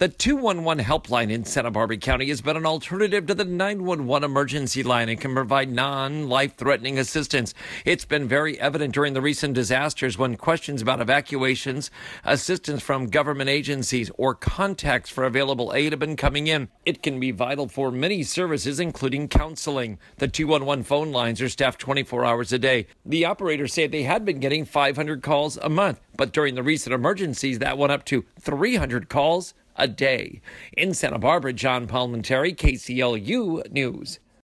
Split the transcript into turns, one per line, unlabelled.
The 211 helpline in Santa Barbara County has been an alternative to the 911 emergency line and can provide non-life-threatening assistance. It's been very evident during the recent disasters when questions about evacuations, assistance from government agencies, or contacts for available aid have been coming in. It can be vital for many services, including counseling. The 211 phone lines are staffed 24 hours a day. The operators say they had been getting 500 calls a month, but during the recent emergencies, that went up to 300 calls a day. In Santa Barbara, John Palmentary, KCLU News.